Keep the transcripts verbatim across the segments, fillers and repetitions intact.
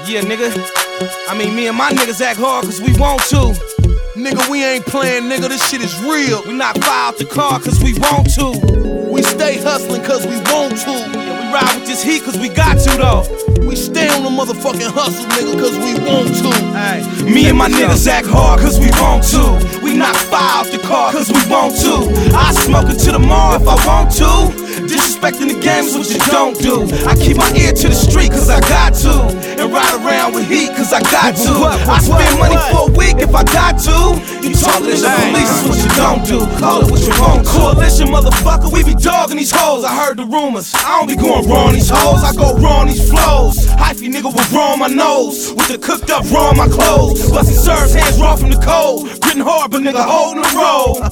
Yeah, nigga. I mean, me and my niggas act hard cause we want to. Nigga, we ain't playing, nigga, this shit is real. We not fire out the car cause we want to. We stay hustling cause we want to. Yeah, we ride with this heat cause we got to though. We stay on the motherfucking hustle, nigga, cause we want to. Ay, me and my niggas act hard cause we want to. We knock fire off the car cause we want to. I smoke it to the mall if I want to. Disrespecting the game is what you don't do. I keep my ear to the street cause I got to. And ride around with heat cause I got to. I spend money for a week if I got to. You talk this the police is what you don't do. Call it what you want. Coalition motherfucker, we be dogging these hoes. I heard the rumors, I don't be going raw on these hoes. I go raw on these flows. Hyphy nigga with raw on my nose. With the cooked up raw on my clothes. Bustin' serves, hands raw from the cold. Gritting hard but nigga holding the road.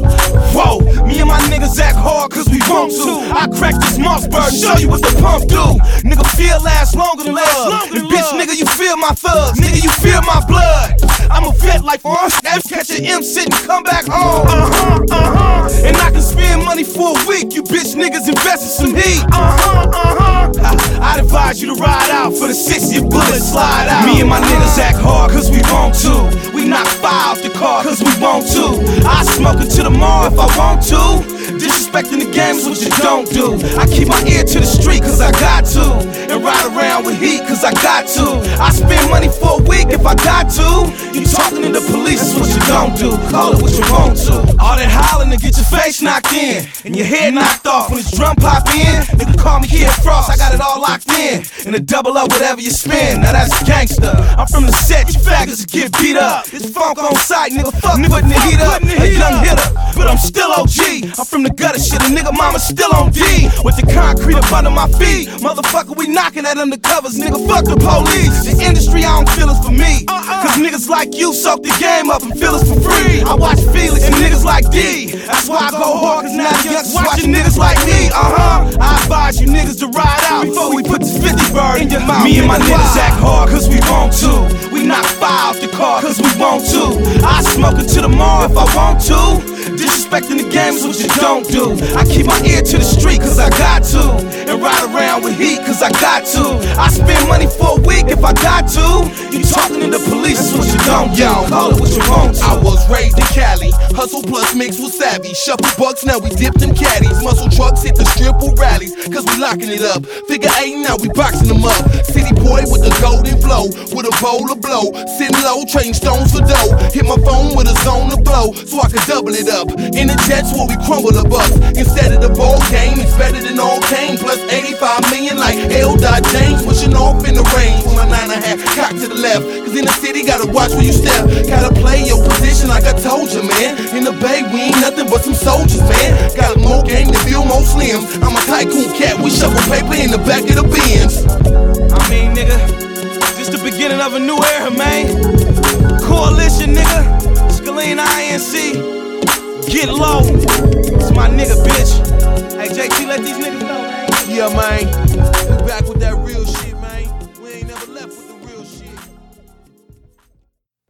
Whoa, me and my niggas act hard cause we want to. I crack this Mossberg and show you what the pump do. Nigga feel last longer than love. And bitch nigga you feel my thugs. Nigga you feel my blood. I'm a vet like for us. Catch an M sit and come back home. Uh-huh, uh-huh. And I can spend money for a week. You bitch niggas invest in some heat. Uh-huh, uh-huh. I, I'd advise you to ride out for the sixtieth bullet slide out. Me and my niggas act hard cause we want to. We knock fire off the car cause we want to. I smoke it to the mall if I want to. Disrespecting the game is what you don't do. I keep my ear to the street cause I got to. And ride around with heat cause I got to. I spend money for a week if I got to. You talking to the police is what you don't do. Call it what you want to. All that hollering to get your face knocked in and your head knocked off when this drum pop in. Nigga call me Kid Frost, I got it all locked in. And to double up whatever you spend, now that's gangster. I'm from the set, you faggots get beat up. It's funk on sight, nigga, fuck putting the heat up. A young hitter, but I'm still O G. I'm from the gutter shit, a nigga mama still on D. With the concrete up under my feet. Motherfucker, we knocking at undercovers, nigga, fuck the police. The industry, I don't feel it's for me. Cause niggas like you soak the game up and feel it's for free. I watch Felix and niggas like D. That's why I go hard, cause now the youngsters watching niggas like me. Uh-huh. I advise you niggas to ride out before we put this fifty bird in your mouth. Me and my niggas act hard cause we want to. We knock fire off the car cause we want to. I smoke it to the mall if I want to. Disrespecting the game is what you don't do. I keep my ear to the street cause I got to. And ride around with heat cause I got to. I spend money for a week if I got to. You talking to the police is what you don't do. Call it what you want to. I was raised in Cali. Hustle plus mixed with savvy. Shuffle bucks, now we dipped in caddies. Muscle trucks hit the strip with rallies cause we locking it up. Figure eight, now we boxing them up. City boy with the golden flow. With a bowl of blow. Sitting low, trading stones for dough. Hit my phone with a zone to blow so I can double it up. In the jets where we crumble the bucks. Instead of the ball game, it's better than all came. Plus eighty-five million like L. James. Pushing off in the range with my nine and a half cock to the left. Cause in the city, gotta watch where you step. Gotta play your position like I told you, man. In the Bay, we ain't nothing but some soldiers, man. Got more game than Bill Mo Slims. I'm a tycoon cat, we shovel paper in the back of the Benz. I mean, nigga, this the beginning of a new era, man. Coalition, nigga. Scalene I N C. Get low. It's my nigga, bitch. Hey, J T, let these niggas know, man. Yeah, man.